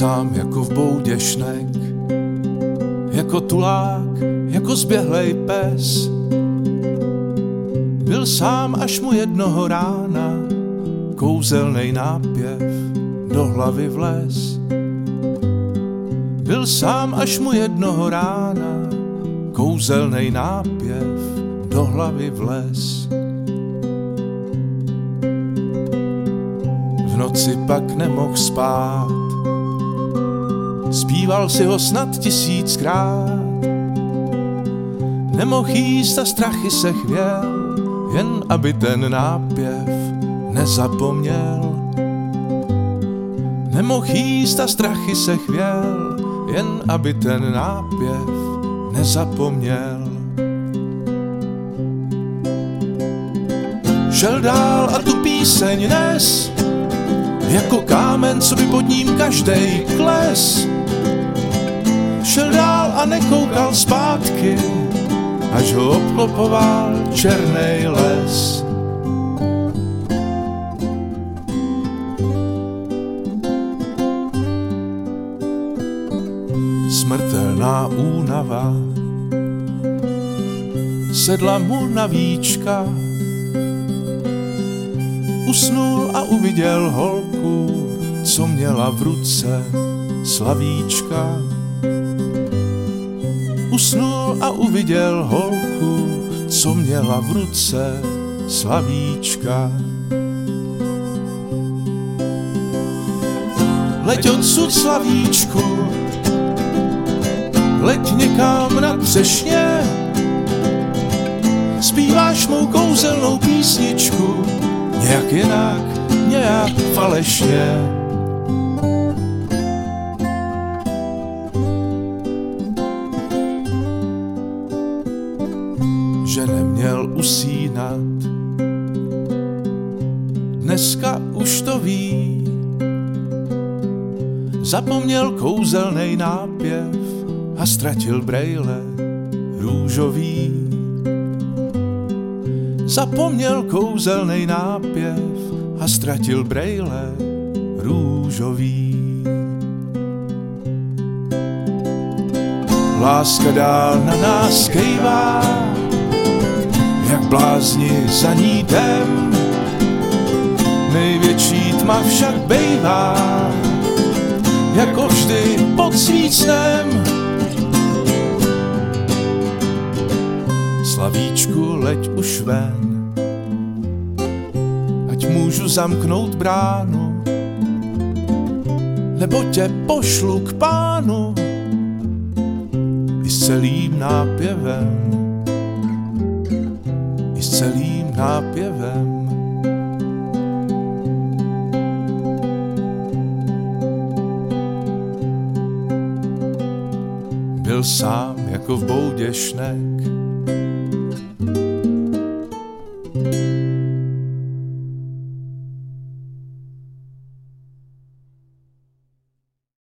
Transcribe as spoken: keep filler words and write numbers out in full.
sám jako v boudě šnek, jako tulák, jako zběhlej pes. Byl sám, až mu jednoho rána kouzelnej nápěv do hlavy vlez. Byl sám, až mu jednoho rána kouzelnej nápěv do hlavy vlez. V noci pak nemohl spát, zpíval si ho snad tisíckrát. Nemohl jíst a strachy se chvěl, jen aby ten nápěv nezapomněl. Nemohl jíst a strachy se chvěl, jen aby ten nápěv nezapomněl. Šel dál a tu píseň nes, jako kámen, co by pod ním každej kles. Šel dál a nekoukal zpátky, až ho obklopoval černej les. Smrtelná únava sedla mu na víčka. Usnul a uviděl holku, co měla v ruce slavíčka. Usnul a uviděl holku, co měla v ruce slavíčka. Leď odsud, slavíčku, leď někam na třešně. Zpíváš mou kouzelnou písničku, nějak jinak, nějak falešně. Že neměl usínat, dneska už to ví. Zapomněl kouzelnej nápěv a ztratil brejle růžový. Zapomněl kouzelnej nápěv a ztratil brejle růžový. Láska dál na nás kejvá, jak blázni za ní jdem. Největší tma však bejvá, jako vždy pod svícnem. Slavíčku, leď už ven, ať můžu zamknout bránu, nebo tě pošlu k pánu i s celým nápěvem, i s celým nápěvem. Byl sám jako v boudě šnek,